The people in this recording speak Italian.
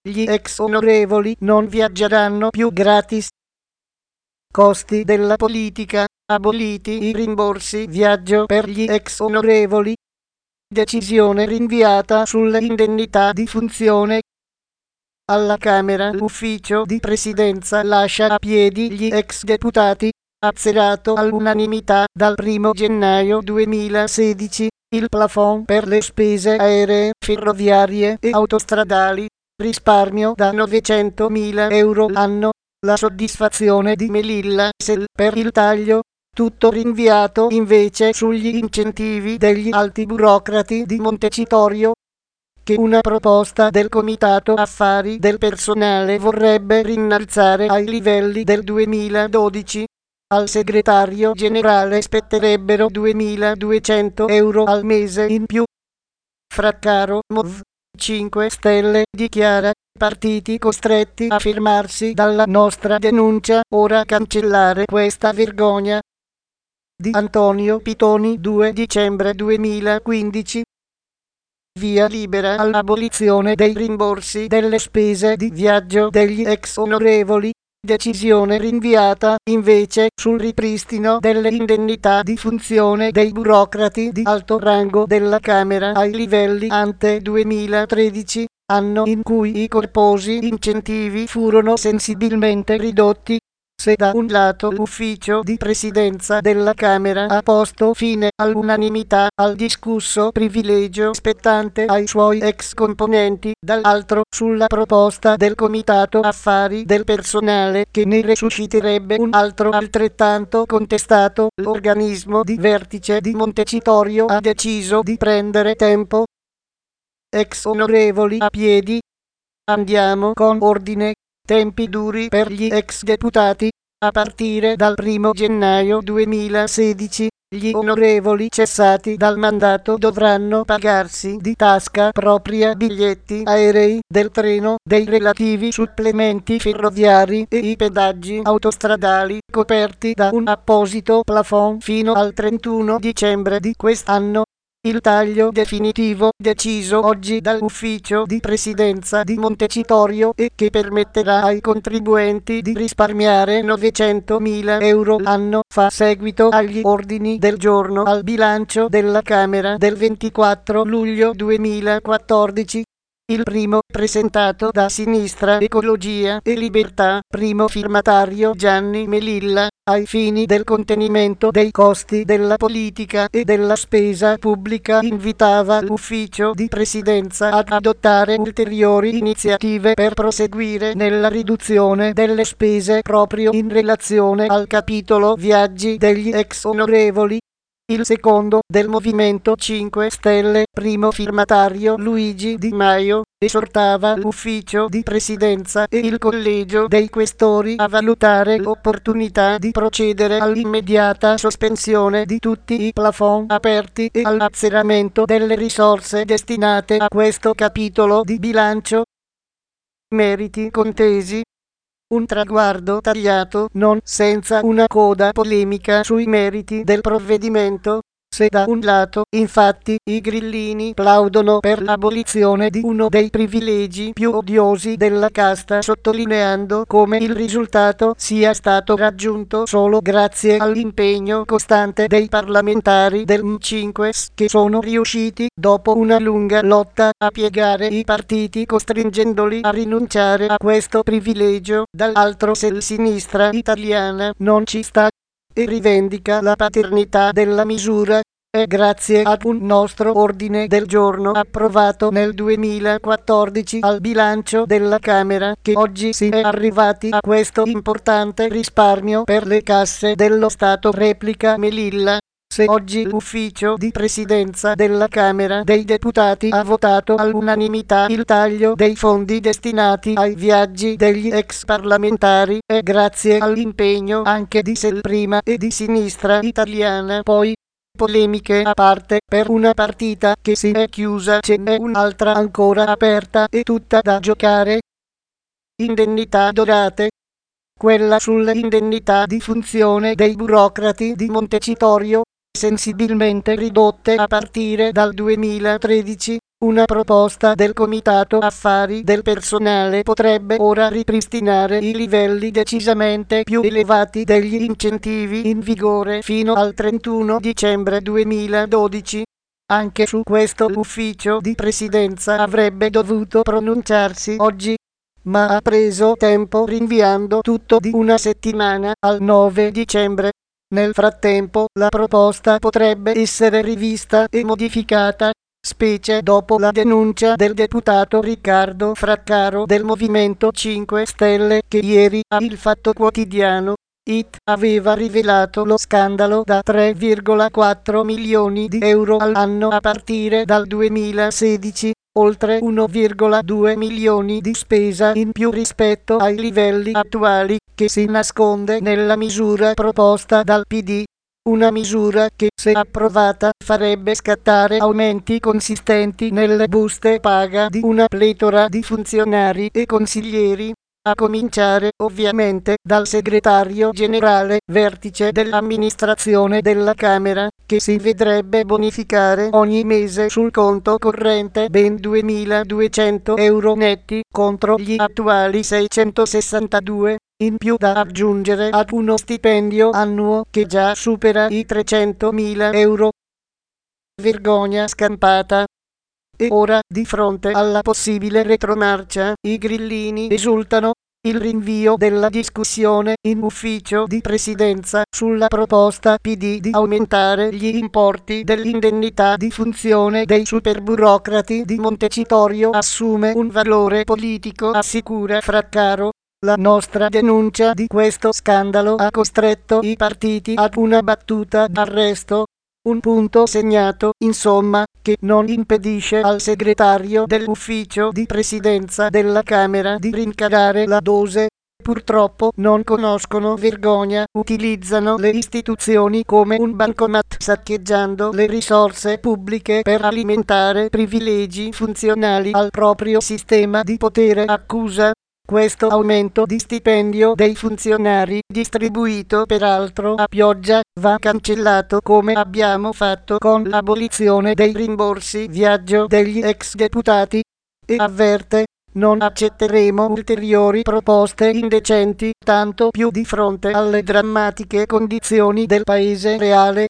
gli ex onorevoli non viaggeranno più gratis. Costi della politica, aboliti i rimborsi viaggio per gli ex onorevoli. Decisione rinviata sulle indennità di funzione. Alla Camera l'ufficio di presidenza lascia a piedi gli ex deputati, azzerato all'unanimità dal 1 gennaio 2016, il plafond per le spese aeree, ferroviarie e autostradali, risparmio da 900.000 euro l'anno, la soddisfazione di Melilla per il taglio, tutto rinviato invece sugli incentivi degli alti burocrati di Montecitorio, che una proposta del Comitato Affari del Personale vorrebbe rinnalzare ai livelli del 2012. Al segretario generale spetterebbero 2.200 euro al mese in più. Fraccaro Mov 5 Stelle dichiara: partiti costretti a firmarsi dalla nostra denuncia, ora cancellare questa vergogna. Di Antonio Pitoni 2 dicembre 2015. Via libera all'abolizione dei rimborsi delle spese di viaggio degli ex onorevoli. Decisione rinviata invece sul ripristino delle indennità di funzione dei burocrati di alto rango della Camera ai livelli ante 2013, anno in cui i corposi incentivi furono sensibilmente ridotti. Se da un lato l'ufficio di presidenza della Camera ha posto fine all'unanimità al discusso privilegio spettante ai suoi ex componenti, dall'altro sulla proposta del Comitato Affari del Personale che ne resusciterebbe un altro altrettanto contestato, l'organismo di vertice di Montecitorio ha deciso di prendere tempo. Ex onorevoli a piedi. Andiamo con ordine. Tempi duri per gli ex deputati. A partire dal 1 gennaio 2016, gli onorevoli cessati dal mandato dovranno pagarsi di tasca propria biglietti aerei, del treno, dei relativi supplementi ferroviari e i pedaggi autostradali coperti da un apposito plafond fino al 31 dicembre di quest'anno. Il taglio definitivo deciso oggi dall'ufficio di presidenza di Montecitorio e che permetterà ai contribuenti di risparmiare 900.000 euro l'anno fa seguito agli ordini del giorno al bilancio della Camera del 24 luglio 2014. Il primo presentato da Sinistra Ecologia e Libertà, primo firmatario Gianni Melilla, ai fini del contenimento dei costi della politica e della spesa pubblica invitava l'ufficio di presidenza ad adottare ulteriori iniziative per proseguire nella riduzione delle spese proprio in relazione al capitolo viaggi degli ex onorevoli. Il secondo, del Movimento 5 Stelle, primo firmatario Luigi Di Maio, esortava l'ufficio di presidenza e il collegio dei questori a valutare l'opportunità di procedere all'immediata sospensione di tutti i plafond aperti e all'azzeramento delle risorse destinate a questo capitolo di bilancio. Meriti contesi. Un traguardo tagliato non senza una coda polemica sui meriti del provvedimento. Se da un lato, infatti, i grillini plaudono per l'abolizione di uno dei privilegi più odiosi della casta, sottolineando come il risultato sia stato raggiunto solo grazie all'impegno costante dei parlamentari del M5 che sono riusciti, dopo una lunga lotta, a piegare i partiti costringendoli a rinunciare a questo privilegio, dall'altro se la sinistra italiana non ci sta e rivendica la paternità della misura, è grazie ad un nostro ordine del giorno approvato nel 2014 al bilancio della Camera che oggi si è arrivati a questo importante risparmio per le casse dello Stato, replica Melilla. Se oggi l'ufficio di presidenza della Camera dei Deputati ha votato all'unanimità il taglio dei fondi destinati ai viaggi degli ex parlamentari, è grazie all'impegno anche di SEL prima e di Sinistra Italiana poi. Polemiche a parte, per una partita che si è chiusa ce n'è un'altra ancora aperta e tutta da giocare. Indennità dorate. Quella sulle indennità di funzione dei burocrati di Montecitorio, sensibilmente ridotte a partire dal 2013, Una proposta del Comitato Affari del Personale potrebbe ora ripristinare i livelli decisamente più elevati degli incentivi in vigore fino al 31 dicembre 2012. Anche su questo l'ufficio di presidenza avrebbe dovuto pronunciarsi oggi, ma ha preso tempo rinviando tutto di una settimana al 9 dicembre. Nel frattempo la proposta potrebbe essere rivista e modificata, specie dopo la denuncia del deputato Riccardo Fraccaro del Movimento 5 Stelle che ieri a Il Fatto Quotidiano IT aveva rivelato lo scandalo da 3,4 milioni di euro all'anno a partire dal 2016, oltre 1,2 milioni di spesa in più rispetto ai livelli attuali, che si nasconde nella misura proposta dal PD. Una misura che, se approvata, farebbe scattare aumenti consistenti nelle buste paga di una pletora di funzionari e consiglieri, a cominciare ovviamente dal segretario generale vertice dell'amministrazione della Camera, che si vedrebbe bonificare ogni mese sul conto corrente ben 2.200 euro netti contro gli attuali 662, in più da aggiungere ad uno stipendio annuo che già supera i 300.000 euro. Vergogna scampata. E ora, di fronte alla possibile retromarcia, i grillini esultano. Il rinvio della discussione in ufficio di presidenza sulla proposta PD di aumentare gli importi dell'indennità di funzione dei superburocrati di Montecitorio assume un valore politico, assicura Fraccaro. La nostra denuncia di questo scandalo ha costretto i partiti ad una battuta d'arresto. Un punto segnato, insomma, che non impedisce al segretario dell'ufficio di presidenza della Camera di rincarare la dose. Purtroppo non conoscono vergogna, utilizzano le istituzioni come un bancomat saccheggiando le risorse pubbliche per alimentare privilegi funzionali al proprio sistema di potere accusa. Questo aumento di stipendio dei funzionari, distribuito peraltro a pioggia, va cancellato come abbiamo fatto con l'abolizione dei rimborsi viaggio degli ex deputati. E avverte: non accetteremo ulteriori proposte indecenti, tanto più di fronte alle drammatiche condizioni del paese reale.